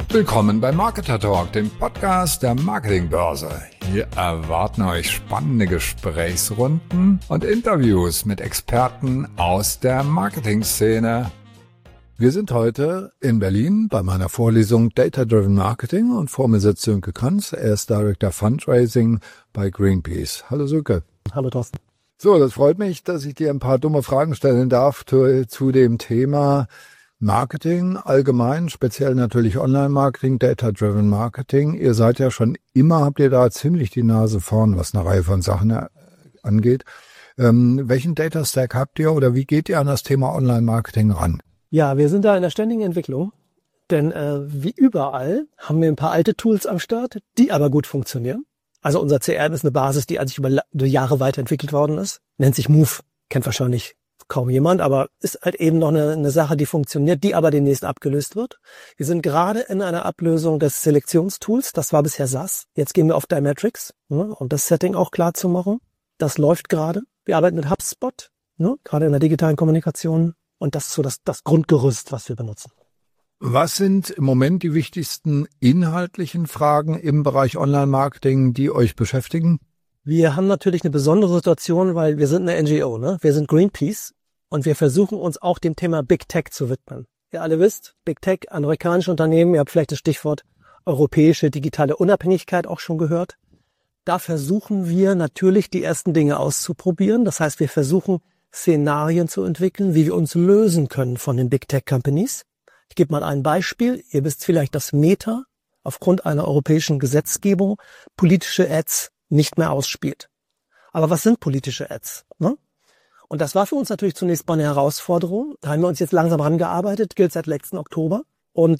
Willkommen bei Marketer Talk, dem Podcast der Marketingbörse. Hier erwarten euch spannende Gesprächsrunden und Interviews mit Experten aus der Marketingszene. Wir sind heute in Berlin bei meiner Vorlesung Data Driven Marketing und vor mir sitzt Sönke Kranz. Er ist Director Fundraising bei Greenpeace. Hallo Sönke. Hallo Thorsten. So, das freut mich, dass ich dir ein paar dumme Fragen stellen darf zu dem Thema Marketing allgemein, speziell natürlich Online-Marketing, Data-Driven Marketing. Ihr seid ja schon immer, habt ihr da ziemlich die Nase vorn, was eine Reihe von Sachen angeht. Welchen Data-Stack habt ihr oder wie geht ihr an das Thema Online-Marketing ran? Ja, wir sind da in der ständigen Entwicklung, denn wie überall haben wir ein paar alte Tools am Start, die aber gut funktionieren. Also unser CRM ist eine Basis, die an sich über Jahre weiterentwickelt worden ist. Nennt sich Move, kennt wahrscheinlich kaum jemand, aber ist halt eben noch eine Sache, die funktioniert, die aber demnächst abgelöst wird. Wir sind gerade in einer Ablösung des Selektionstools, das war bisher SAS. Jetzt gehen wir auf Dymetrics, um das Setting auch klar zu machen. Das läuft gerade. Wir arbeiten mit HubSpot, gerade in der digitalen Kommunikation. Und das ist so das Grundgerüst, was wir benutzen. Was sind im Moment die wichtigsten inhaltlichen Fragen im Bereich Online-Marketing, die euch beschäftigen? Wir haben natürlich eine besondere Situation, weil wir sind eine NGO, Wir sind Greenpeace und wir versuchen uns auch dem Thema Big Tech zu widmen. Ihr alle wisst, Big Tech, amerikanische Unternehmen, ihr habt vielleicht das Stichwort europäische digitale Unabhängigkeit auch schon gehört. Da versuchen wir natürlich die ersten Dinge auszuprobieren. Das heißt, wir versuchen Szenarien zu entwickeln, wie wir uns lösen können von den Big Tech Companies. Ich gebe mal ein Beispiel. Ihr wisst vielleicht, dass Meta aufgrund einer europäischen Gesetzgebung politische Ads nicht mehr ausspielt. Aber was sind politische Ads? Und das war für uns natürlich zunächst mal eine Herausforderung. Da haben wir uns jetzt langsam rangearbeitet, gilt seit letzten Oktober und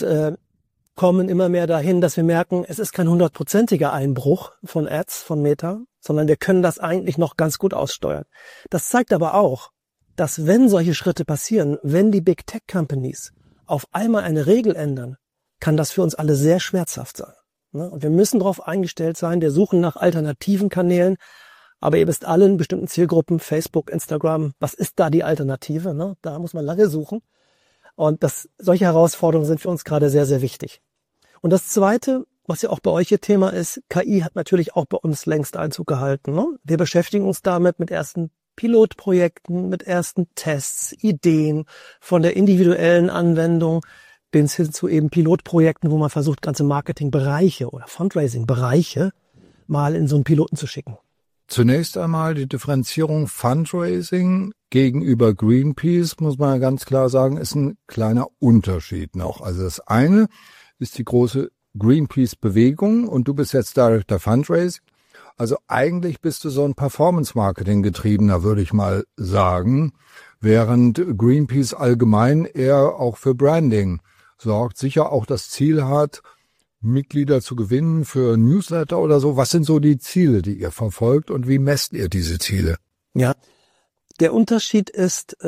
kommen immer mehr dahin, dass wir merken, es ist kein 100%iger Einbruch von Ads, von Meta, sondern wir können das eigentlich noch ganz gut aussteuern. Das zeigt aber auch, dass wenn solche Schritte passieren, wenn die Big Tech Companies auf einmal eine Regel ändern, kann das für uns alle sehr schmerzhaft sein. Und wir müssen darauf eingestellt sein, wir suchen nach alternativen Kanälen, aber ihr wisst alle in bestimmten Zielgruppen, Facebook, Instagram, was ist da die Alternative? Da muss man lange suchen. Und solche Herausforderungen sind für uns gerade sehr, sehr wichtig. Und das Zweite, was ja auch bei euch ihr Thema ist, KI hat natürlich auch bei uns längst Einzug gehalten. Wir beschäftigen uns damit mit ersten Pilotprojekten, mit ersten Tests, Ideen von der individuellen Anwendung bis hin zu eben Pilotprojekten, wo man versucht, ganze Marketingbereiche oder Fundraising-Bereiche mal in so einen Piloten zu schicken. Zunächst einmal die Differenzierung Fundraising gegenüber Greenpeace, muss man ganz klar sagen, ist ein kleiner Unterschied noch. Also das eine ist die große Greenpeace-Bewegung und du bist jetzt Director Fundraising. Also eigentlich bist du so ein Performance-Marketing-Getriebener, würde ich mal sagen, während Greenpeace allgemein eher auch für Branding sorgt, sicher auch das Ziel hat, Mitglieder zu gewinnen für Newsletter oder so. Was sind so die Ziele, die ihr verfolgt und wie messt ihr diese Ziele? Ja, der Unterschied ist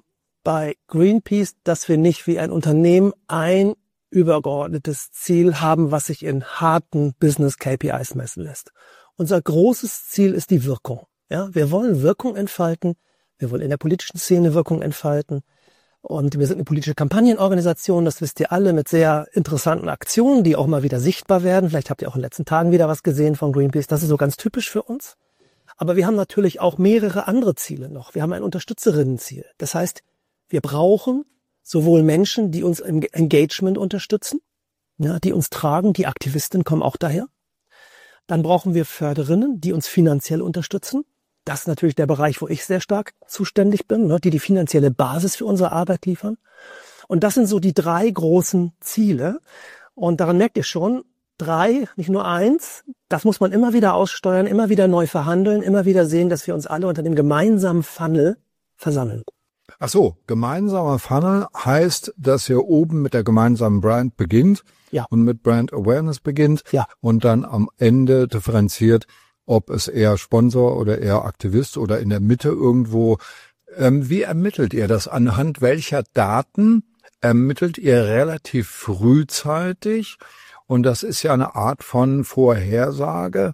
bei Greenpeace, dass wir nicht wie ein Unternehmen ein übergeordnetes Ziel haben, was sich in harten Business-KPIs messen lässt. Unser großes Ziel ist die Wirkung. Ja, wir wollen Wirkung entfalten, wir wollen in der politischen Szene Wirkung entfalten. Und wir sind eine politische Kampagnenorganisation, das wisst ihr alle, mit sehr interessanten Aktionen, die auch mal wieder sichtbar werden. Vielleicht habt ihr auch in den letzten Tagen wieder was gesehen von Greenpeace. Das ist so ganz typisch für uns. Aber wir haben natürlich auch mehrere andere Ziele noch. Wir haben ein Unterstützerinnenziel. Das heißt, wir brauchen sowohl Menschen, die uns im Engagement unterstützen, die uns tragen, die Aktivistinnen kommen auch daher. Dann brauchen wir Förderinnen, die uns finanziell unterstützen. Das ist natürlich der Bereich, wo ich sehr stark zuständig bin, die finanzielle Basis für unsere Arbeit liefern. Und das sind so die 3 großen Ziele. Und daran merkt ihr schon, 3, nicht nur 1, das muss man immer wieder aussteuern, immer wieder neu verhandeln, immer wieder sehen, dass wir uns alle unter dem gemeinsamen Funnel versammeln. Ach so, gemeinsamer Funnel heißt, dass ihr oben mit der gemeinsamen Brand beginnt und mit Brand Awareness beginnt und dann am Ende differenziert, ob es eher Sponsor oder eher Aktivist oder in der Mitte irgendwo. Wie ermittelt ihr das? Anhand welcher Daten ermittelt ihr relativ frühzeitig? Und das ist ja eine Art von Vorhersage,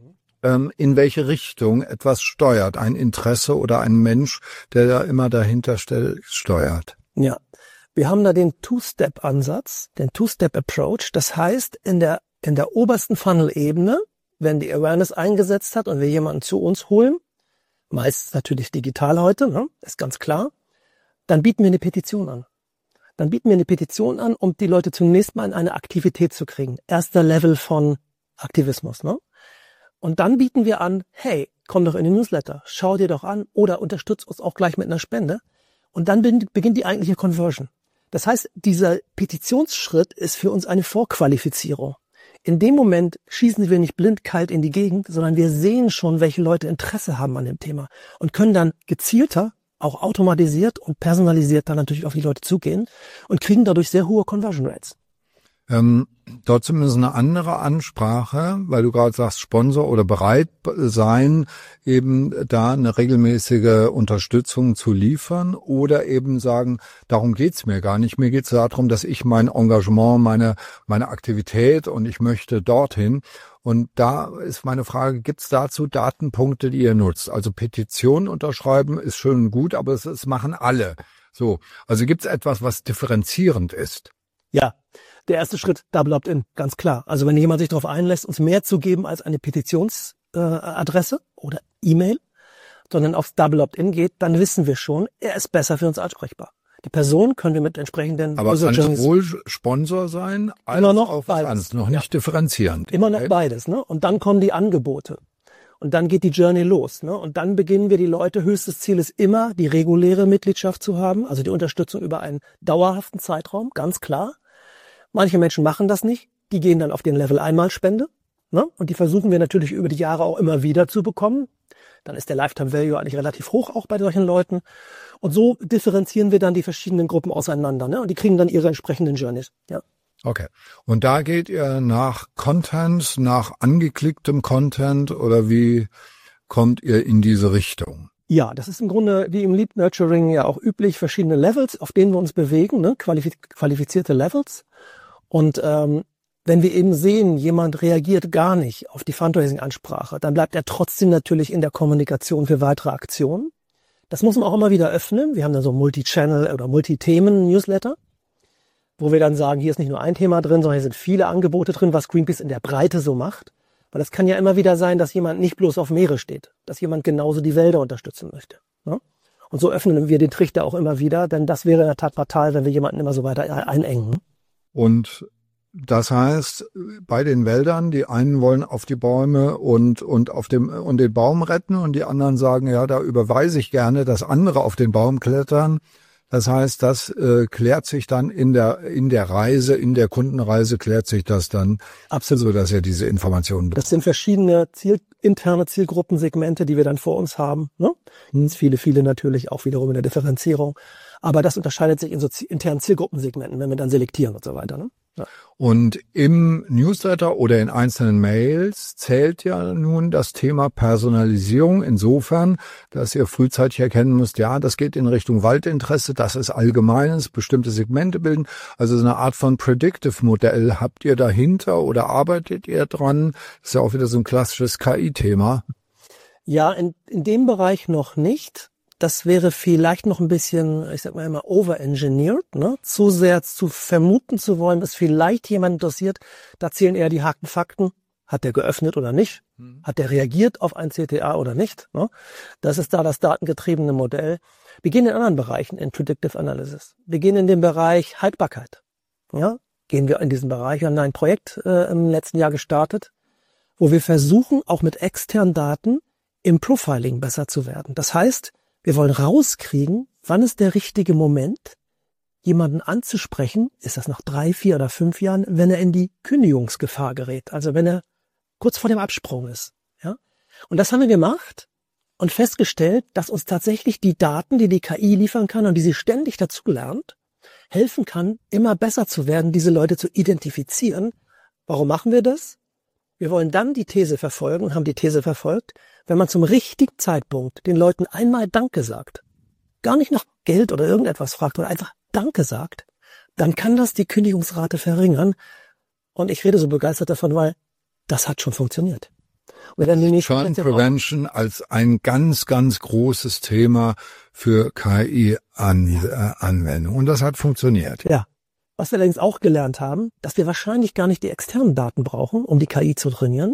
in welche Richtung etwas steuert. Ein Interesse oder ein Mensch, der da immer dahinter steuert. Ja, Wir haben da den Two-Step-Ansatz, den Two-Step-Approach. Das heißt, in der obersten Funnel-Ebene, wenn die Awareness eingesetzt hat und wir jemanden zu uns holen, meist natürlich digital heute, ne, ist ganz klar, dann bieten wir eine Petition an. Um die Leute zunächst mal in eine Aktivität zu kriegen. Erster Level von Aktivismus, ne? Und dann bieten wir an, hey, komm doch in den Newsletter, schau dir doch an oder unterstütz uns auch gleich mit einer Spende. Und dann beginnt die eigentliche Conversion. Das heißt, dieser Petitionsschritt ist für uns eine Vorqualifizierung. In dem Moment schießen wir nicht blind kalt in die Gegend, sondern wir sehen schon, welche Leute Interesse haben an dem Thema und können dann gezielter, auch automatisiert und personalisiert dann natürlich auf die Leute zugehen und kriegen dadurch sehr hohe Conversion Rates. Dort zumindest eine andere Ansprache, weil du gerade sagst, Sponsor oder bereit sein, eben da eine regelmäßige Unterstützung zu liefern oder eben sagen, darum geht's mir gar nicht. Mir geht's darum, dass ich mein Engagement, meine Aktivität und ich möchte dorthin. Und da ist meine Frage, gibt's dazu Datenpunkte, die ihr nutzt? Also Petitionen unterschreiben ist schön und gut, aber es machen alle. So, also gibt's etwas, was differenzierend ist? Ja. Der erste Schritt, Double Opt-in, ganz klar. Also wenn jemand sich darauf einlässt, uns mehr zu geben als eine Petitionsadresse oder E-Mail, sondern aufs Double Opt-in geht, dann wissen wir schon, er ist besser für uns ansprechbar. Die Person können wir mit entsprechenden... Aber kann sowohl Sponsor sein, als immer noch auch beides. Noch nicht differenzierend. Immer noch beides, ne? Und dann kommen die Angebote. Und dann geht die Journey los, ne? Und dann beginnen wir die Leute, höchstes Ziel ist immer, die reguläre Mitgliedschaft zu haben, also die Unterstützung über einen dauerhaften Zeitraum, ganz klar. Manche Menschen machen das nicht, die gehen dann auf den Level Einmalspende, ne? Und die versuchen wir natürlich über die Jahre auch immer wieder zu bekommen. Dann ist der Lifetime Value eigentlich relativ hoch, auch bei solchen Leuten. Und so differenzieren wir dann die verschiedenen Gruppen auseinander, ne? Und die kriegen dann ihre entsprechenden Journeys, ja. Okay. Und da geht ihr nach Content, nach angeklicktem Content oder wie kommt ihr in diese Richtung? Ja, das ist im Grunde wie im Lead Nurturing ja auch üblich, verschiedene Levels, auf denen wir uns bewegen, ne? Qualifizierte Levels. Und wenn wir eben sehen, jemand reagiert gar nicht auf die Fundraising-Ansprache, dann bleibt er trotzdem natürlich in der Kommunikation für weitere Aktionen. Das muss man auch immer wieder öffnen. Wir haben dann so Multi-Channel oder Multi-Themen-Newsletter, wo wir dann sagen, hier ist nicht nur ein Thema drin, sondern hier sind viele Angebote drin, was Greenpeace in der Breite so macht. Weil es kann ja immer wieder sein, dass jemand nicht bloß auf Meere steht, dass jemand genauso die Wälder unterstützen möchte, ne? Und so öffnen wir den Trichter auch immer wieder, denn das wäre in der Tat fatal, wenn wir jemanden immer so weiter einengen. Und das heißt, bei den Wäldern, die einen wollen auf die Bäume und den Baum retten und die anderen sagen, ja, da überweise ich gerne, dass andere auf den Baum klettern. Das heißt, das klärt sich dann in der Reise, in der Kundenreise klärt sich das dann. Absolut. So, dass ihr diese Informationen bekommt. Das sind verschiedene interne Zielgruppensegmente, die wir dann vor uns haben, ne? Viele natürlich auch wiederum in der Differenzierung. Aber das unterscheidet sich in so internen Zielgruppensegmenten, wenn wir dann selektieren und so weiter, ne? Ja. Und im Newsletter oder in einzelnen Mails zählt ja nun das Thema Personalisierung insofern, dass ihr frühzeitig erkennen müsst, ja, das geht in Richtung Waldinteresse, das ist allgemeines, bestimmte Segmente bilden. Also so eine Art von Predictive-Modell habt ihr dahinter oder arbeitet ihr dran? Das ist ja auch wieder so ein klassisches KI-Thema. Ja, in dem Bereich noch nicht. Das wäre vielleicht noch ein bisschen, ich sag mal immer, overengineert, ne? Zu sehr zu vermuten zu wollen, dass vielleicht jemand interessiert. Da zählen eher die harten Fakten. Hat der geöffnet oder nicht? Hat der reagiert auf ein CTA oder nicht? Ne? Das ist da das datengetriebene Modell. Wir gehen in anderen Bereichen in Predictive Analysis. Wir gehen in den Bereich Haltbarkeit. Ja? Gehen wir in diesen Bereich. Wir haben ein Projekt im letzten Jahr gestartet, wo wir versuchen, auch mit externen Daten im Profiling besser zu werden. Das heißt, wir wollen rauskriegen, wann ist der richtige Moment, jemanden anzusprechen, ist das nach 3, 4 oder 5 Jahren, wenn er in die Kündigungsgefahr gerät, also wenn er kurz vor dem Absprung ist. Ja? Und das haben wir gemacht und festgestellt, dass uns tatsächlich die Daten, die die KI liefern kann und die sie ständig dazulernt, helfen kann, immer besser zu werden, diese Leute zu identifizieren. Warum machen wir das? Wir wollen dann die These verfolgen und haben die These verfolgt, wenn man zum richtigen Zeitpunkt den Leuten einmal Danke sagt, gar nicht nach Geld oder irgendetwas fragt oder einfach Danke sagt, dann kann das die Kündigungsrate verringern. Und ich rede so begeistert davon, weil das hat schon funktioniert. Churn Prevention als ein ganz, ganz großes Thema für KI-Anwendung. Und das hat funktioniert. Ja. Was wir allerdings auch gelernt haben, dass wir wahrscheinlich gar nicht die externen Daten brauchen, um die KI zu trainieren.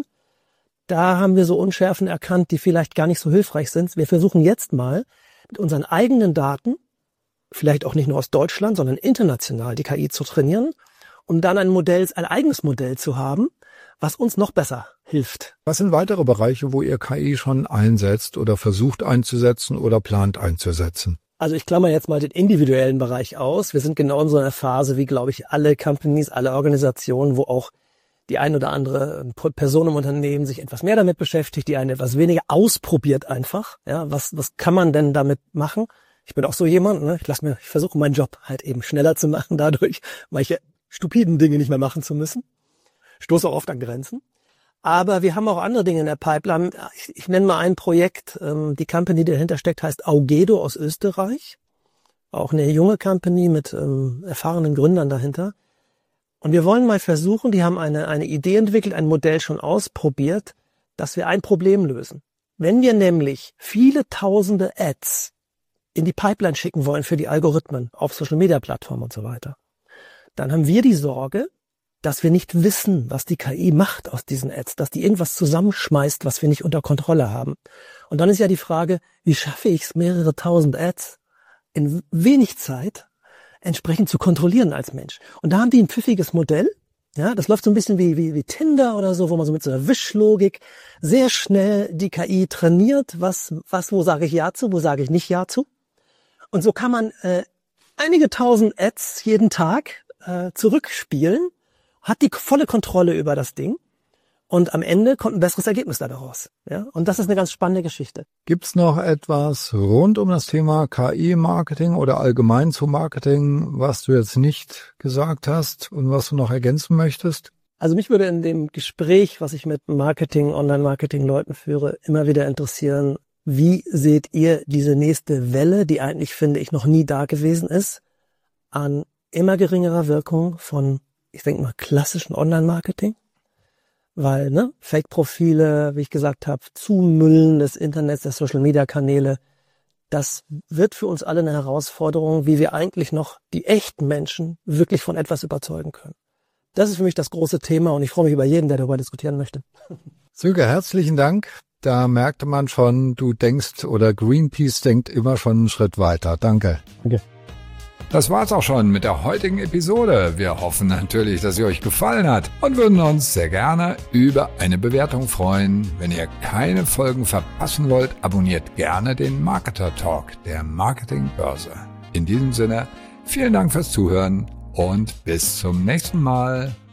Da haben wir so Unschärfen erkannt, die vielleicht gar nicht so hilfreich sind. Wir versuchen jetzt mal mit unseren eigenen Daten, vielleicht auch nicht nur aus Deutschland, sondern international die KI zu trainieren, um dann ein eigenes Modell zu haben, was uns noch besser hilft. Was sind weitere Bereiche, wo ihr KI schon einsetzt oder versucht einzusetzen oder plant einzusetzen? Also ich klammer jetzt mal den individuellen Bereich aus. Wir sind genau in so einer Phase wie, glaube ich, alle Companies, alle Organisationen, wo auch die ein oder andere Person im Unternehmen sich etwas mehr damit beschäftigt, die eine etwas weniger ausprobiert einfach. Ja, was kann man denn damit machen? Ich bin auch so jemand, ne? Ich versuche meinen Job halt eben schneller zu machen, dadurch manche stupiden Dinge nicht mehr machen zu müssen. Stoße auch oft an Grenzen. Aber wir haben auch andere Dinge in der Pipeline. Ich nenne mal ein Projekt. Die Company, die dahinter steckt, heißt Augedo aus Österreich. Auch eine junge Company mit erfahrenen Gründern dahinter. Und wir wollen mal versuchen, die haben eine Idee entwickelt, ein Modell schon ausprobiert, dass wir ein Problem lösen. Wenn wir nämlich viele tausende Ads in die Pipeline schicken wollen für die Algorithmen auf Social-Media-Plattformen und so weiter, dann haben wir die Sorge, dass wir nicht wissen, was die KI macht aus diesen Ads, dass die irgendwas zusammenschmeißt, was wir nicht unter Kontrolle haben. Und dann ist ja die Frage, wie schaffe ich es, mehrere tausend Ads in wenig Zeit entsprechend zu kontrollieren als Mensch. Und da haben die ein pfiffiges Modell. Ja, das läuft so ein bisschen wie Tinder oder so, wo man so mit so einer Wischlogik sehr schnell die KI trainiert, wo sage ich Ja zu, wo sage ich nicht Ja zu. Und so kann man einige tausend Ads jeden Tag zurückspielen, hat die volle Kontrolle über das Ding und am Ende kommt ein besseres Ergebnis daraus. Ja? Und das ist eine ganz spannende Geschichte. Gibt's noch etwas rund um das Thema KI-Marketing oder allgemein zu Marketing, was du jetzt nicht gesagt hast und was du noch ergänzen möchtest? Also mich würde in dem Gespräch, was ich mit Online-Marketing-Leuten führe, immer wieder interessieren, wie seht ihr diese nächste Welle, die eigentlich, finde ich, noch nie da gewesen ist, an immer geringerer Wirkung von, ich denke mal, klassischen Online-Marketing, weil Fake-Profile, wie ich gesagt habe, Zumüllen des Internets, der Social-Media-Kanäle, das wird für uns alle eine Herausforderung, wie wir eigentlich noch die echten Menschen wirklich von etwas überzeugen können. Das ist für mich das große Thema und ich freue mich über jeden, der darüber diskutieren möchte. Sönke, herzlichen Dank. Da merkte man schon, du denkst oder Greenpeace denkt immer schon einen Schritt weiter. Danke. Danke. Das war's auch schon mit der heutigen Episode. Wir hoffen natürlich, dass sie euch gefallen hat und würden uns sehr gerne über eine Bewertung freuen. Wenn ihr keine Folgen verpassen wollt, abonniert gerne den Marketer Talk der Marketingbörse. In diesem Sinne, vielen Dank fürs Zuhören und bis zum nächsten Mal.